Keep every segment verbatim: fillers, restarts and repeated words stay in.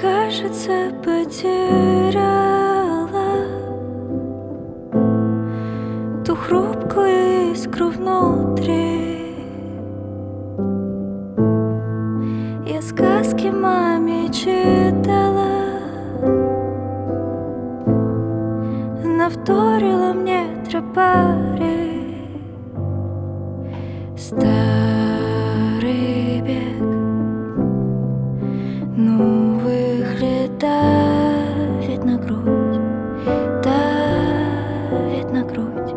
кажется, потеряла ту хрупкую искру внутри. Я сказки маме читала, она вторила мне тропари. Старый бег новых лет давит на грудь, давит на грудь.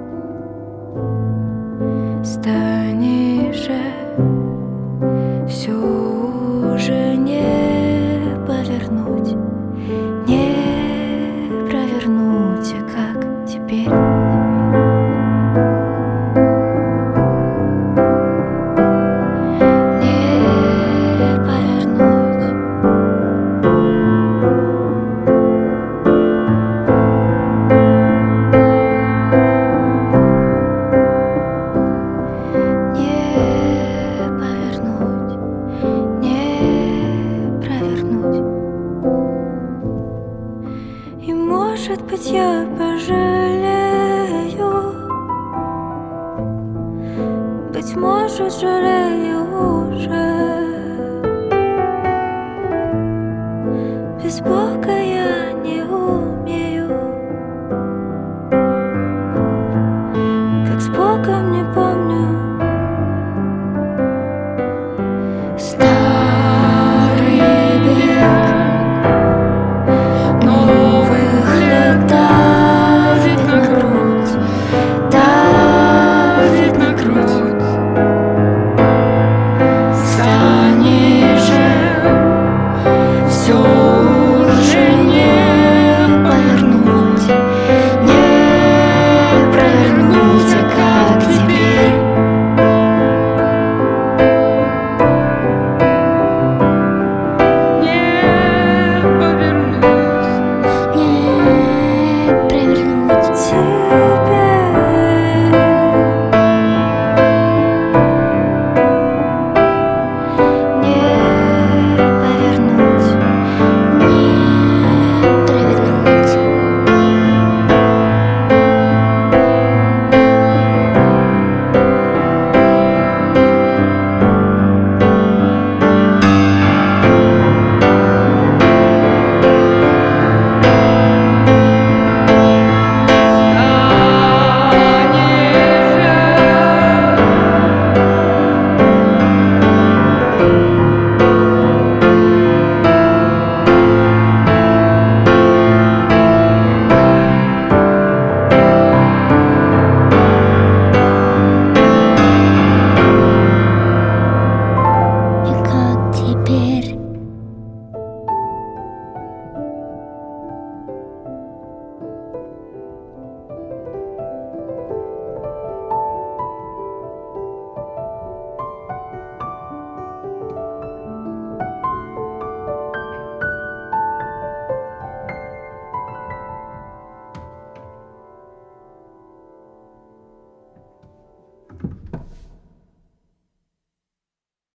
Станешь же все уже не повернуть, не провернуть, а как теперь? Может быть, я пожалею, быть может, жалею уже. Без Бога